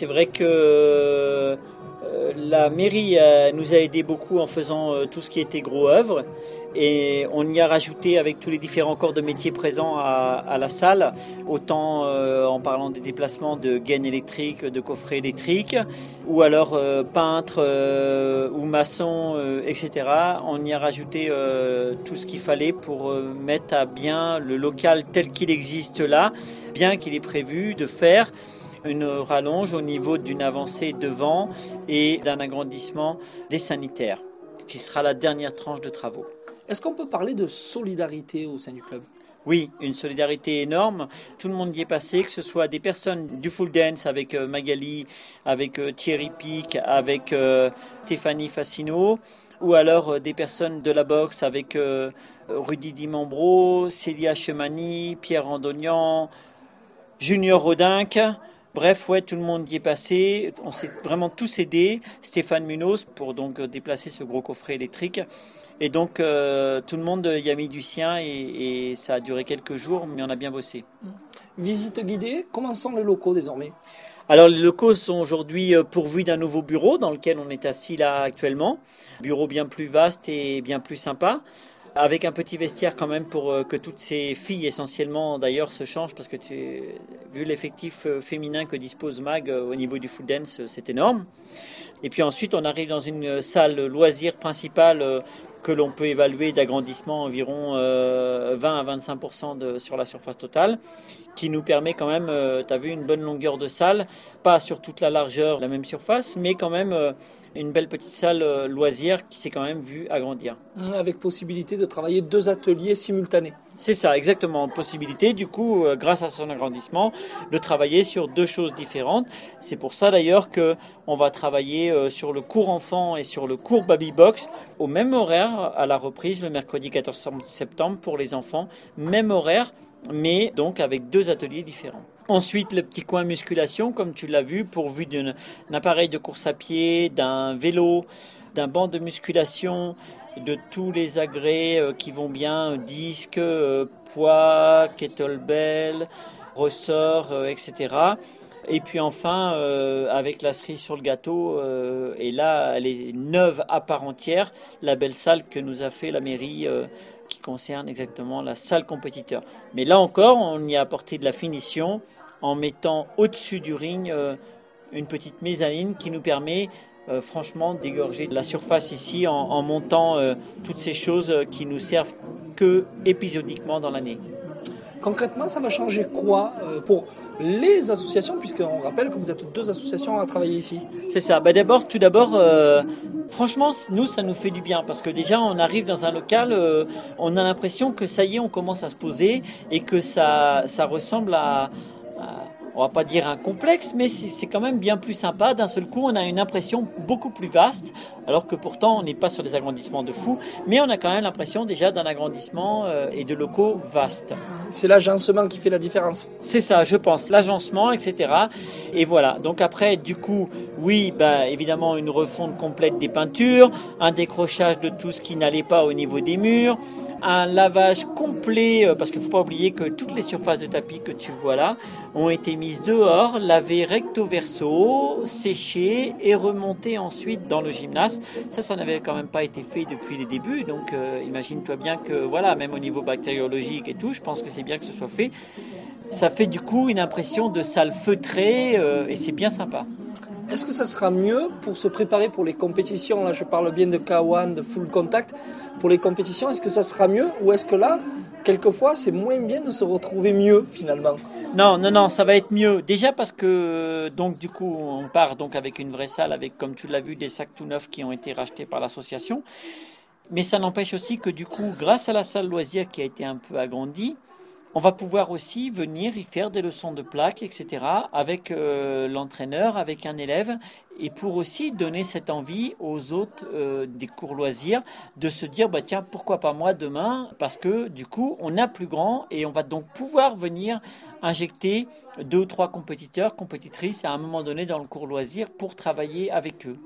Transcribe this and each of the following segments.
c'est vrai que la mairie nous a aidé beaucoup en faisant tout ce qui était gros œuvre. Et on y a rajouté avec tous les différents corps de métier présents à la salle, autant en parlant des déplacements de gaines électriques, de coffrets électriques, ou alors peintres ou maçons, etc. On y a rajouté tout ce qu'il fallait pour mettre à bien le local tel qu'il existe là, bien qu'il est prévu de faire une rallonge au niveau d'une avancée devant et d'un agrandissement des sanitaires, qui sera la dernière tranche de travaux. Est-ce qu'on peut parler de solidarité au sein du club ? Oui, une solidarité énorme. Tout le monde y est passé, que ce soit des personnes du full dance avec Magali, avec Thierry Pic, avec Stéphanie Fassino, ou alors des personnes de la boxe avec Rudy Dimambro, Célia Chemani, Pierre Randognan, Junior Rodinque. Bref, ouais, tout le monde y est passé. On s'est vraiment tous aidés. Stéphane Munoz pour donc déplacer ce gros coffret électrique. Et donc, tout le monde y a mis du sien et ça a duré quelques jours, mais on a bien bossé. Visite guidée, comment sont les locaux désormais ? Alors, les locaux sont aujourd'hui pourvus d'un nouveau bureau dans lequel on est assis là actuellement. Bureau bien plus vaste et bien plus sympa, avec un petit vestiaire quand même pour que toutes ces filles essentiellement d'ailleurs se changent, parce que vu l'effectif féminin que dispose MAG au niveau du full dance, c'est énorme. Et puis ensuite, on arrive dans une salle loisir principale que l'on peut évaluer d'agrandissement environ 20 à 25% sur la surface totale, qui nous permet quand même, tu as vu, une bonne longueur de salle, pas sur toute la largeur, la même surface, mais quand même une belle petite salle loisir qui s'est quand même vue agrandir. Avec possibilité de travailler 2 ateliers simultanés. C'est ça, exactement. Possibilité, du coup, grâce à son agrandissement, de travailler sur 2 choses différentes. C'est pour ça d'ailleurs qu'on va travailler sur le cours enfant et sur le cours baby box au même horaire à la reprise le mercredi 14 septembre pour les enfants. Même horaire, mais donc avec 2 ateliers différents. Ensuite, le petit coin musculation, comme tu l'as vu, pourvu d'un appareil de course à pied, d'un vélo, d'un banc de musculation, de tous les agrès qui vont bien, disques, poids, kettlebell, ressort, etc. Et puis enfin, avec la cerise sur le gâteau, et là, elle est neuve à part entière, la belle salle que nous a fait la mairie qui concerne exactement la salle compétiteur. Mais là encore, on y a apporté de la finition en mettant au-dessus du ring une petite mezzanine qui nous permet franchement d'égorger la surface ici en montant toutes ces choses qui nous servent que épisodiquement dans l'année. Concrètement, ça va changer quoi pour les associations, puisqu'on rappelle que vous êtes 2 associations à travailler ici ? C'est ça. Tout d'abord, franchement, nous, ça nous fait du bien parce que déjà, on arrive dans un local, on a l'impression que ça y est, on commence à se poser et que ça ressemble à on va pas dire un complexe, mais c'est quand même bien plus sympa. D'un seul coup, on a une impression beaucoup plus vaste, alors que pourtant, on n'est pas sur des agrandissements de fou, mais on a quand même l'impression déjà d'un agrandissement et de locaux vastes. C'est l'agencement qui fait la différence. C'est ça, je pense, l'agencement, etc. Et voilà, donc après, du coup, oui, évidemment, une refonte complète des peintures, un décrochage de tout ce qui n'allait pas au niveau des murs, un lavage complet, parce qu'il ne faut pas oublier que toutes les surfaces de tapis que tu vois là ont été mises dehors, lavées recto verso, séchées et remontées ensuite dans le gymnase. Ça n'avait quand même pas été fait depuis les débuts, donc imagine-toi bien que voilà, même au niveau bactériologique et tout, je pense que c'est bien que ce soit fait. Ça fait du coup une impression de salle feutrée et c'est bien sympa. Est-ce que ça sera mieux pour se préparer pour les compétitions ? Là, je parle bien de K1, de full contact. Pour les compétitions, est-ce que ça sera mieux ? Ou est-ce que là, quelquefois, c'est moins bien de se retrouver mieux, finalement ? Non, ça va être mieux. Déjà parce que, donc, du coup, on part donc avec une vraie salle, avec, comme tu l'as vu, des sacs tout neufs qui ont été rachetés par l'association. Mais ça n'empêche aussi que, du coup, grâce à la salle loisir qui a été un peu agrandie, on va pouvoir aussi venir y faire des leçons de plaques, etc., avec l'entraîneur, avec un élève, et pour aussi donner cette envie aux autres des cours loisirs de se dire, tiens, pourquoi pas moi demain ? Parce que du coup, on a plus grand et on va donc pouvoir venir injecter 2 ou 3 compétiteurs, compétitrices à un moment donné dans le cours loisir pour travailler avec eux.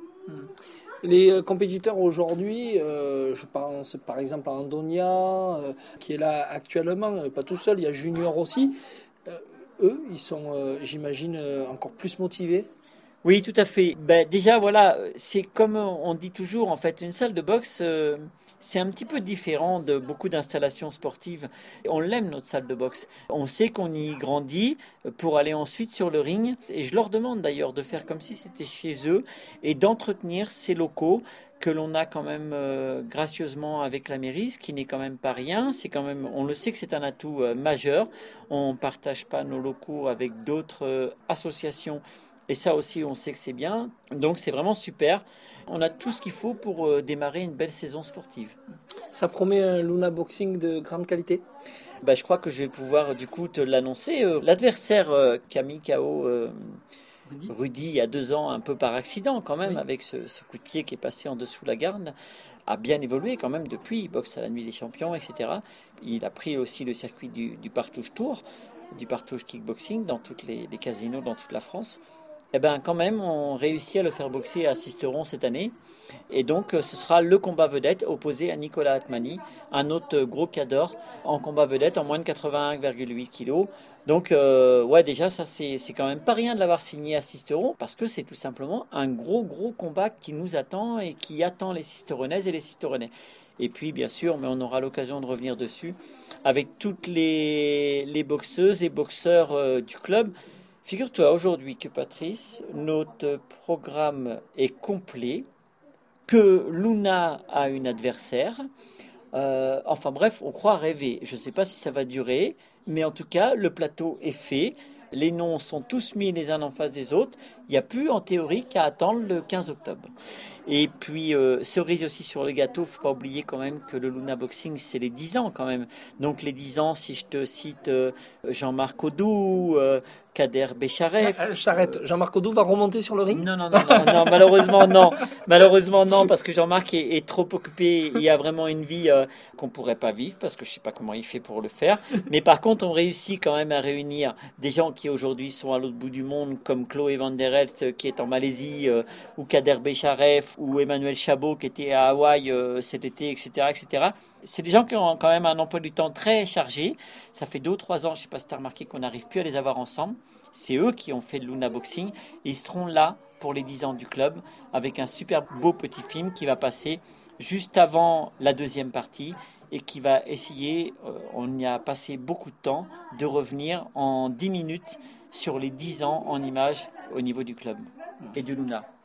Les compétiteurs aujourd'hui, je pense par exemple à Andonia, qui est là actuellement, pas tout seul, il y a Junior aussi. Eux, ils sont, j'imagine, encore plus motivés. Oui, tout à fait. Ben, déjà, voilà, c'est comme on dit toujours, en fait, une salle de boxe, c'est un petit peu différent de beaucoup d'installations sportives. On l'aime, notre salle de boxe. On sait qu'on y grandit pour aller ensuite sur le ring. Et je leur demande d'ailleurs de faire comme si c'était chez eux et d'entretenir ces locaux que l'on a quand même gracieusement avec la mairie, ce qui n'est quand même pas rien. C'est quand même, on le sait que c'est un atout majeur. On ne partage pas nos locaux avec d'autres associations. Et ça aussi, on sait que c'est bien. Donc c'est vraiment super. On a tout ce qu'il faut pour démarrer une belle saison sportive. Ça promet un Luna Boxing de grande qualité. Bah, je crois que je vais pouvoir du coup te l'annoncer. L'adversaire qui a mis KO Rudy il y a 2 ans, un peu par accident quand même, avec ce coup de pied qui est passé en dessous la garde, a bien évolué quand même depuis. Il boxe à la Nuit des Champions, etc. Il a pris aussi le circuit du Partouche Tour, du Partouche Kickboxing dans tous les casinos dans toute la France. Eh ben, quand même, on réussit à le faire boxer à Sisteron cette année. Et donc, ce sera le combat vedette opposé à Nicolas Atmani, un autre gros cador en combat vedette en moins de 81,8 kg. Donc, ouais, déjà, ça, c'est quand même pas rien de l'avoir signé à Sisteron, parce que c'est tout simplement un gros combat qui nous attend et qui attend les Sisteronaises et les Sisteronais. Et puis, bien sûr, mais on aura l'occasion de revenir dessus, avec toutes les boxeuses et boxeurs du club. Figure-toi aujourd'hui que Patrice, notre programme est complet, que Luna a une adversaire. Enfin bref, on croit rêver. Je ne sais pas si ça va durer, mais en tout cas, le plateau est fait. Les noms sont tous mis les uns en face des autres. Il n'y a plus en théorie qu'à attendre le 15 octobre. Et puis, cerise aussi sur le gâteau, il ne faut pas oublier quand même que le Luna Boxing, c'est les 10 ans quand même. Donc les 10 ans, si je te cite Jean-Marc Audou, Kader Bécharef. J'arrête. Jean-Marc Audou va remonter sur le ring? Non, malheureusement non. Malheureusement non, parce que Jean-Marc est trop occupé. Il a vraiment une vie qu'on ne pourrait pas vivre, parce que je ne sais pas comment il fait pour le faire. Mais par contre, on réussit quand même à réunir des gens qui aujourd'hui sont à l'autre bout du monde, comme Chloé Van der Helst qui est en Malaisie, ou Kader Bécharef, ou Emmanuel Chabot qui était à Hawaï cet été, etc., etc. C'est des gens qui ont quand même un emploi du temps très chargé. Ça fait 2 ou 3 ans, je ne sais pas si tu as remarqué, qu'on n'arrive plus à les avoir ensemble. C'est eux qui ont fait le Luna Boxing. Et ils seront là pour les 10 ans du club avec un super beau petit film qui va passer juste avant la deuxième partie et qui va essayer, on y a passé beaucoup de temps, de revenir en 10 minutes sur les 10 ans en images au niveau du club et du Luna.